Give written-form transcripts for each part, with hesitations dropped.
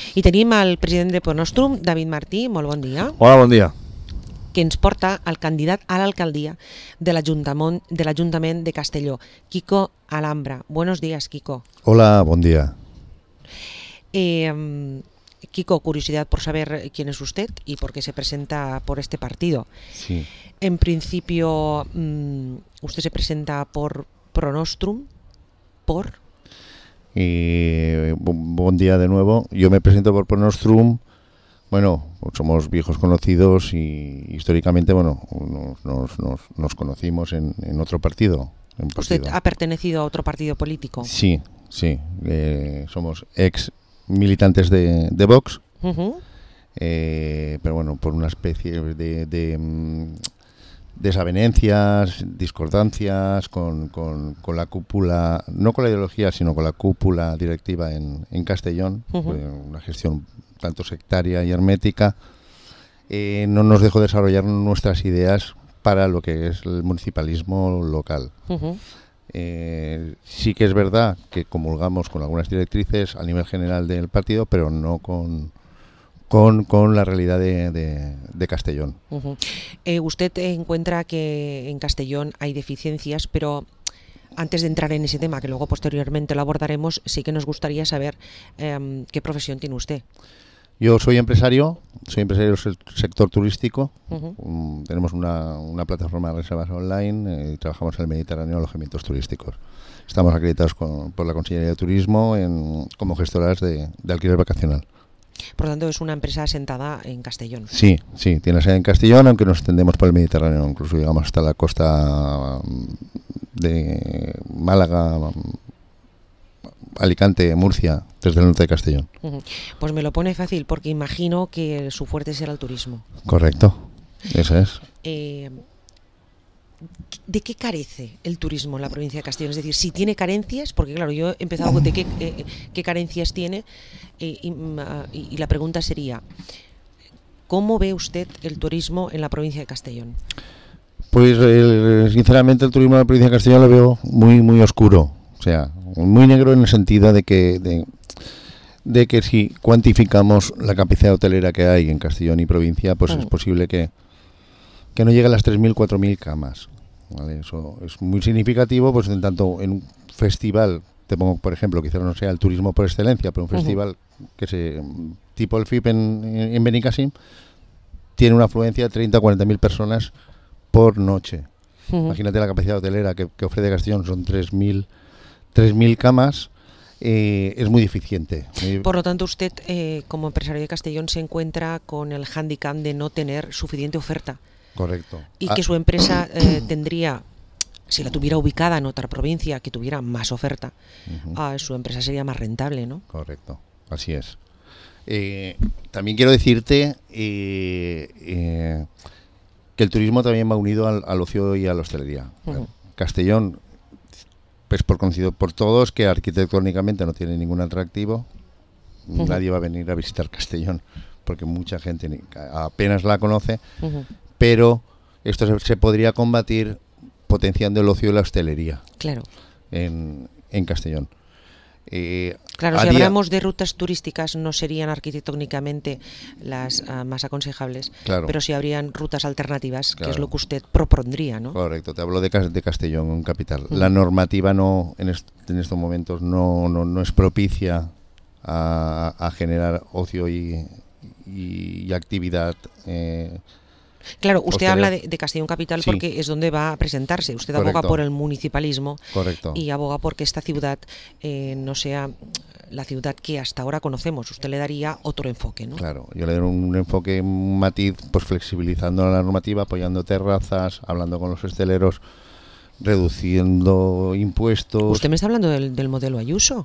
I tenim el president de Pronostrum, David Martí. Molt bon dia. Hola, bon dia. Que ens porta el candidat a l'alcaldia de l'Ajuntament de Castelló, Quico Alhambra. Buenos días, Quico. Hola, buen día. Quico, curiosidad por saber quién es usted y por qué se presenta por este partido. Sí. En principio, usted se presenta por Pronostrum, por... Buen día de nuevo. Yo me presento por Pronostrum. Bueno, somos viejos conocidos y históricamente, bueno, nos conocimos en otro partido. ¿Usted ha pertenecido a otro partido político? Sí. Somos ex militantes de Vox, pero bueno, por una especie de desavenencias, discordancias con la cúpula, no con la ideología, sino con la cúpula directiva en Castellón, una gestión tanto sectaria y hermética, no nos dejó desarrollar nuestras ideas para lo que es el municipalismo local. Sí que es verdad que comulgamos con algunas directrices a nivel general del partido, pero no con la realidad de Castellón. Usted encuentra que en Castellón hay deficiencias, pero antes de entrar en ese tema, que luego posteriormente lo abordaremos, sí que nos gustaría saber qué profesión tiene usted. Yo soy empresario del sector turístico. Tenemos una plataforma de reservas online y trabajamos en el Mediterráneo alojamientos turísticos. Estamos acreditados por la Consellería de Turismo como gestoras de alquiler vacacional. Por lo tanto, es una empresa asentada en Castellón. Sí, tiene sede en Castellón, aunque nos extendemos por el Mediterráneo, incluso llegamos hasta la costa de Málaga, Alicante, Murcia, desde el norte de Castellón. Pues me lo pone fácil, porque imagino que su fuerte será el turismo. Correcto, eso es. ¿De qué carece el turismo en la provincia de Castellón? Es decir, si tiene carencias, porque claro, yo he empezado con qué carencias tiene, y la pregunta sería, ¿cómo ve usted el turismo en la provincia de Castellón? Pues sinceramente el turismo en la provincia de Castellón lo veo muy, muy oscuro. O sea, muy negro en el sentido de que si cuantificamos la capacidad hotelera que hay en Castellón y provincia, pues es posible que no llegue a las 3.000, 4.000 camas. ¿Vale? Eso es muy significativo, pues en tanto en un festival, te pongo por ejemplo, quizás no sea el turismo por excelencia, pero un festival tipo el FIP en Benicàssim, tiene una afluencia de 30 o 40.000 personas por noche. Imagínate la capacidad hotelera que ofrece Castellón, son 3.000 camas, es muy deficiente. Por lo tanto, usted, como empresario de Castellón, se encuentra con el hándicap de no tener suficiente oferta. Correcto. Y que su empresa tendría, si la tuviera ubicada en otra provincia, que tuviera más oferta, su empresa sería más rentable, ¿no? Correcto, así es. También quiero decirte que el turismo también va unido al ocio y a la hostelería. Castellón es conocido por todos que arquitectónicamente no tiene ningún atractivo. Nadie va a venir a visitar Castellón porque mucha gente apenas la conoce, pero esto se podría combatir potenciando el ocio y la hostelería. Claro. En Castellón. Claro, si hablamos de rutas turísticas no serían arquitectónicamente las más aconsejables, claro, pero sí habrían rutas alternativas, claro, que es lo que usted propondría, ¿no? Correcto, te hablo de Castellón, capital. La normativa en estos momentos no es propicia a generar ocio y actividad. Claro, usted habla de Castellón Capital porque es donde va a presentarse. Usted aboga por el municipalismo. Correcto. Y aboga porque esta ciudad no sea la ciudad que hasta ahora conocemos. Usted le daría otro enfoque, ¿no? Claro, yo le doy un enfoque, un matiz, pues flexibilizando la normativa, apoyando terrazas, hablando con los hosteleros, reduciendo impuestos. ¿Usted me está hablando del modelo Ayuso?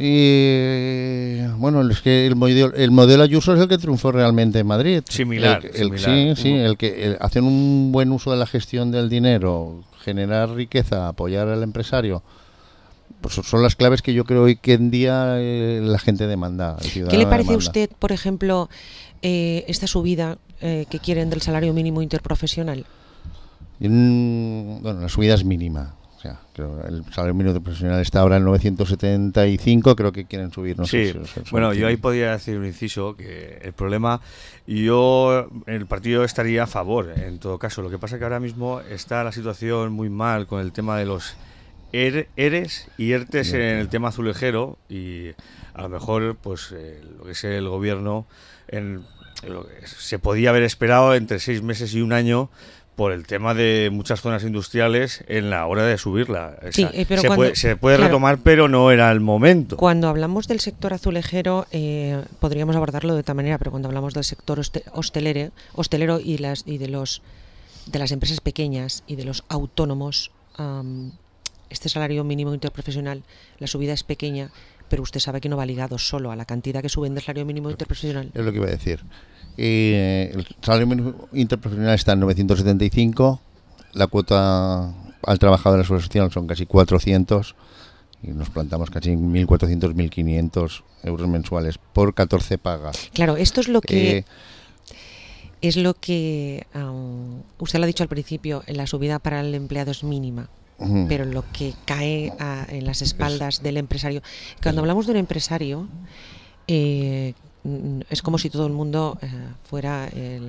Bueno, es que el modelo Ayuso es el que triunfó realmente en Madrid. Similar. Sí, el que hacen un buen uso de la gestión del dinero, generar riqueza, apoyar al empresario. Pues son las claves que yo creo hoy que en día la gente demanda. ¿Qué le parece a usted, por ejemplo, esta subida que quieren del salario mínimo interprofesional? Bueno, la subida es mínima. O sea, creo que el salario mínimo interprofesional está ahora en 975, creo que quieren subir, no sé. Bueno, yo ahí podría decir un inciso, que el problema, el partido estaría a favor, en todo caso. Lo que pasa es que ahora mismo está la situación muy mal con el tema de los ERES y ERTES en el tema azulejero, y a lo mejor pues lo que es el gobierno se podía haber esperado entre 6 meses y un año por el tema de muchas zonas industriales en la hora de subirla. Sí, pero se puede retomar, pero no era el momento. Cuando hablamos del sector azulejero, podríamos abordarlo de otra manera, pero cuando hablamos del sector hostelero y de las empresas pequeñas y de los autónomos, este salario mínimo interprofesional, la subida es pequeña, pero usted sabe que no va ligado solo a la cantidad que suben del salario mínimo interprofesional. Es lo que iba a decir. El salario mínimo interprofesional está en 975, la cuota al trabajador de la seguridad social son casi 400 y nos plantamos casi 1.400, 1.500 euros mensuales por 14 pagas. Claro, esto es lo que... usted lo ha dicho al principio, la subida para el empleado es mínima, pero lo que cae en las espaldas del empresario. Cuando hablamos de un empresario, es como si todo el mundo fuera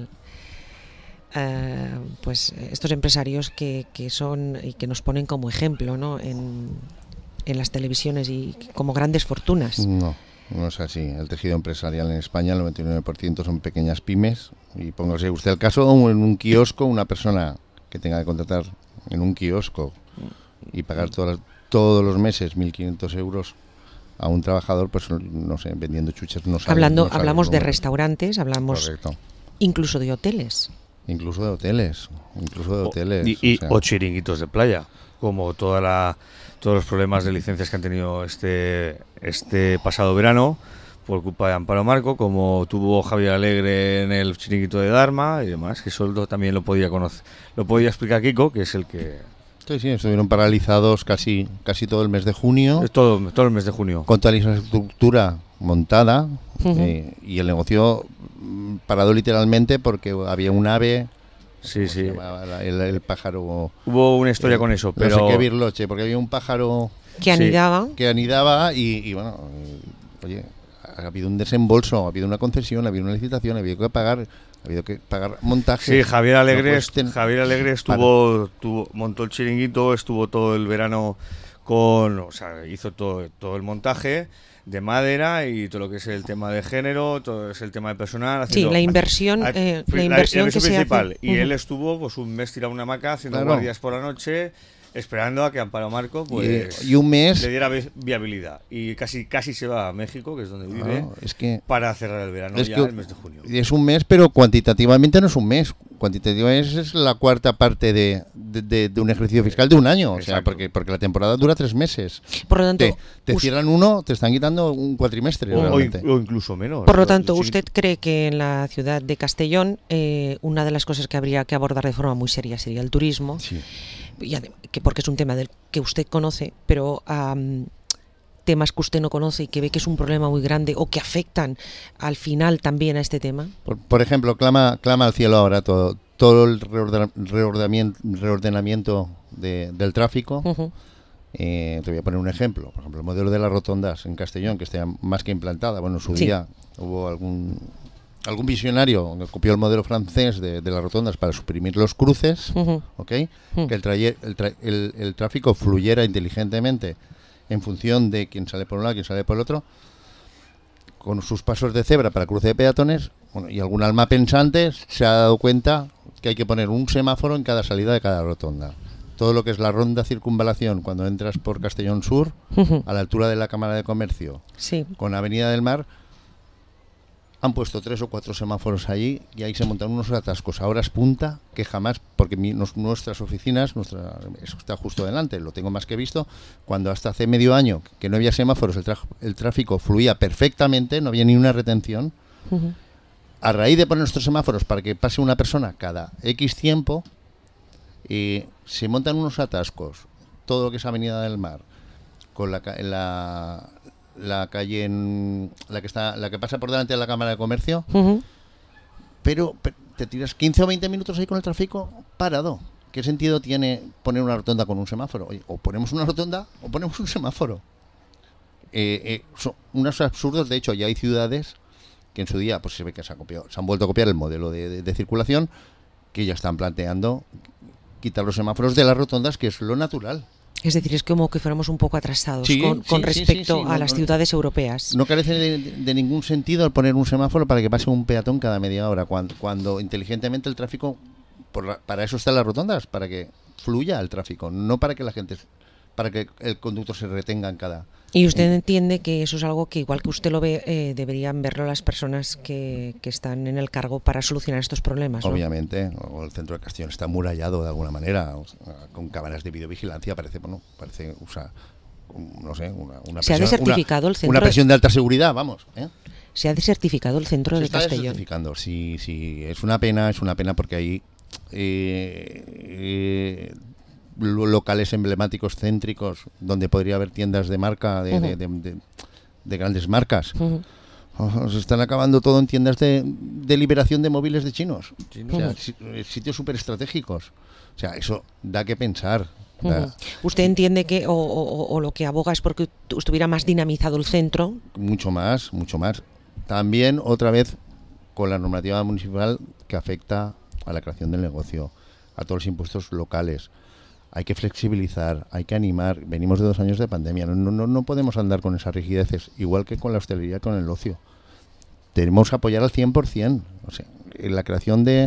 pues estos empresarios que son y que nos ponen como ejemplo, ¿no? en las televisiones y como grandes fortunas. No es así. El tejido empresarial en España, el 99% son pequeñas pymes. Y póngase usted el caso, en un kiosco, una persona que tenga que contratar en un kiosco y pagar todos los meses 1.500 euros a un trabajador, pues no sé, vendiendo chuches no sabe. Hablamos de restaurantes, hablamos. Correcto. Incluso de hoteles. Incluso de hoteles. O chiringuitos de playa, como todos los problemas de licencias que han tenido este pasado verano por culpa de Amparo Marco, como tuvo Javier Alegre en el chiringuito de Dharma y demás, que eso también lo podía conocer, lo podía explicar Kiko, que es el que... Sí, estuvieron paralizados casi todo el mes de junio. Todo el mes de junio. Con toda la infraestructura montada y el negocio parado literalmente porque había un ave. Sí. El pájaro. Hubo una historia con eso, pero... No sé qué birloche, porque había un pájaro... Que anidaba. Que anidaba y bueno, oye, ha habido un desembolso, ha habido una concesión, ha habido una licitación, ha habido que pagar montaje. Sí, Javier Alegre montó el chiringuito, estuvo todo el verano hizo todo el montaje de madera y todo lo que es el tema de género, todo es el tema de personal. Sí, la inversión que principal. Se hace. Y él estuvo pues un mes tirado una hamaca haciendo guardias por la noche, esperando a que Amparo Marco pues y un mes le diera viabilidad. Y casi se va a México, que es donde vive, para cerrar el verano el mes de junio. Es un mes, pero cuantitativamente no es un mes. Cuantitativamente es la cuarta parte de un ejercicio fiscal de un año. O sea, porque la temporada dura 3 meses. Por lo tanto, te cierran uno, te están quitando un cuatrimestre. O incluso menos. Por lo tanto, ¿usted cree que en la ciudad de Castellón una de las cosas que habría que abordar de forma muy seria sería el turismo? Sí. Porque es un tema del que usted conoce, pero temas que usted no conoce y que ve que es un problema muy grande o que afectan al final también a este tema. Por ejemplo, clama al cielo ahora todo el reordenamiento del tráfico. Te voy a poner un ejemplo. Por ejemplo, el modelo de las rotondas en Castellón, que está más que implantada. Bueno, en su día hubo algún visionario que copió el modelo francés de las rotondas para suprimir los cruces, que el tráfico fluyera inteligentemente en función de quién sale por un lado, quién sale por el otro, con sus pasos de cebra para cruce de peatones. Bueno, y algún alma pensante se ha dado cuenta que hay que poner un semáforo en cada salida de cada rotonda. Todo lo que es la ronda circunvalación cuando entras por Castellón Sur, a la altura de la Cámara de Comercio, con Avenida del Mar, han puesto 3 o 4 semáforos allí y ahí se montan unos atascos a horas punta que jamás, porque nuestras oficinas, eso está justo delante, lo tengo más que visto, cuando hasta hace medio año que no había semáforos, el tráfico fluía perfectamente, no había ni una retención. A raíz de poner nuestros semáforos para que pase una persona cada X tiempo, se montan unos atascos, todo lo que es Avenida del Mar, con la calle la que pasa por delante de la Cámara de Comercio, pero te tiras 15 o 20 minutos ahí con el tráfico parado, ¿qué sentido tiene poner una rotonda con un semáforo? Oye, o ponemos una rotonda o ponemos un semáforo. Son unos absurdos. De hecho, ya hay ciudades que en su día pues se ve que se han vuelto a copiar el modelo de circulación, que ya están planteando quitar los semáforos de las rotondas, que es lo natural. Es decir, es como que fuéramos un poco atrasados con sí, respecto a no, las ciudades europeas. No carece de ningún sentido el poner un semáforo para que pase un peatón cada media hora, cuando inteligentemente el tráfico, para eso están las rotondas, para que fluya el tráfico, no para que para que el conductor se retenga en cada... Y usted entiende que eso es algo que, igual que usted lo ve, deberían verlo las personas que están en el cargo para solucionar estos problemas, ¿no? Obviamente, el centro de Castellón está amurallado de alguna manera, con cámaras de videovigilancia, parece, no sé, una ¿Se ha desertificado el centro? Una presión de alta seguridad, vamos. ¿Se ha desertificado el centro de Castellón? Se está desertificando, sí, es una pena porque ahí locales emblemáticos céntricos donde podría haber tiendas de marca de grandes marcas. Se están acabando todo en tiendas de liberación de móviles de chinos. O sea, sitios súper estratégicos. O sea, eso da que pensar. ¿Usted entiende que o lo que aboga es porque estuviera más dinamizado el centro? Mucho más. También, otra vez, con la normativa municipal que afecta a la creación del negocio, a todos los impuestos locales. Hay que flexibilizar, hay que animar. Venimos de 2 años de pandemia, no podemos andar con esas rigideces, igual que con la hostelería, con el ocio. Tenemos que apoyar al 100%. O sea, en la creación de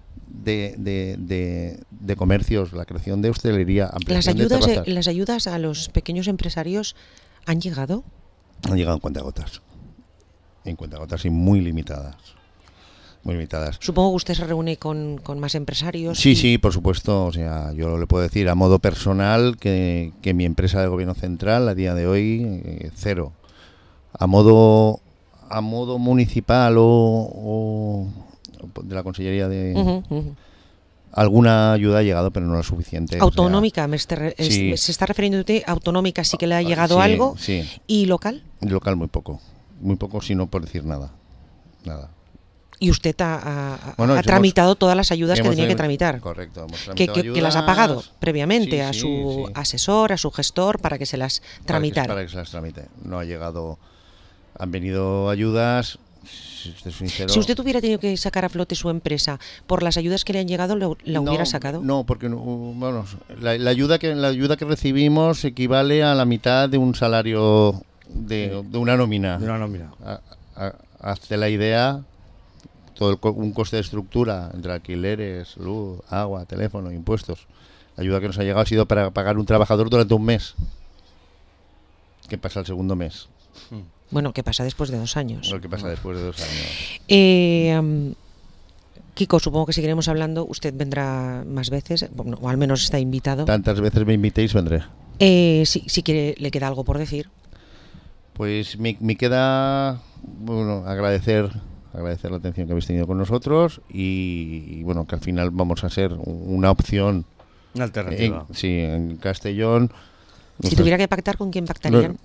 comercios, la creación de hostelería, ampliación de terrazas. ¿Las ayudas a los pequeños empresarios han llegado? Han llegado en cuentagotas. Y muy limitadas. Supongo que usted se reúne con más empresarios. Sí, por supuesto. O sea, yo le puedo decir a modo personal que mi empresa de gobierno central a día de hoy 0. A modo municipal o de la Consellería de alguna ayuda ha llegado, pero no la suficiente. Autonómica, o sea, se está refiriendo usted. Autonómica sí que le ha llegado algo. Sí. ¿Y local? Local muy poco, si no por decir nada. Y usted ha tramitado todas las ayudas que tenía que tramitar. Correcto. Que las ha pagado previamente a su asesor, a su gestor, para que se las tramitara. Para que se las tramite. No ha llegado. Han venido ayudas. Si usted hubiera tenido que sacar a flote su empresa por las ayudas que le han llegado, ¿la hubiera sacado? No, porque la ayuda que recibimos equivale a la mitad de un salario de una nómina. Hazte la idea. Todo un coste de estructura entre alquileres, luz, agua, teléfono, impuestos. La ayuda que nos ha llegado ha sido para pagar un trabajador durante un mes. ¿Qué pasa el segundo mes? Bueno, ¿qué pasa después de 2 años? Lo que pasa después de 2 años. Kiko, supongo que seguiremos hablando. Usted vendrá más veces, o al menos está invitado. Tantas veces me invitéis, vendré. Si quiere, le queda algo por decir. Pues me queda agradecer la atención que habéis tenido con nosotros y que al final vamos a ser una opción. Una alternativa. En Castellón. Si tuviera que pactar, ¿con quién pactarían?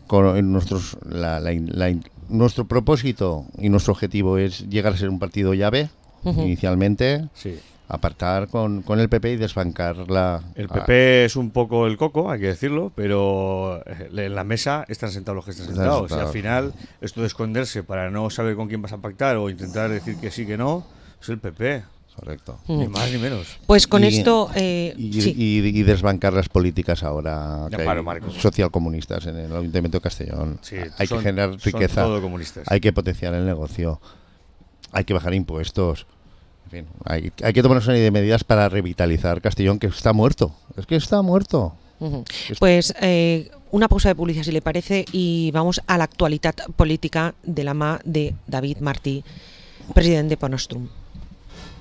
Nuestro propósito y nuestro objetivo es llegar a ser un partido llave, inicialmente. Sí. Apartar con el PP y desbancar El PP es un poco el coco, hay que decirlo, pero en la mesa están sentados los que están sentados. Y al final, esto de esconderse para no saber con quién vas a pactar o intentar decir que sí, que no, es el PP. Correcto. Ni más ni menos. Pues con esto... y desbancar las políticas ahora socialcomunistas en el Ayuntamiento de Castellón. Sí, hay que generar riqueza, todo comunistas. Hay que potenciar el negocio, hay que bajar impuestos. En fin, hay que tomar una serie de medidas para revitalizar Castellón, que está muerto. Es que está muerto. Pues una pausa de publicidad, si le parece, y vamos a la actualidad política de la mà de David Martí, president de Ponostrum.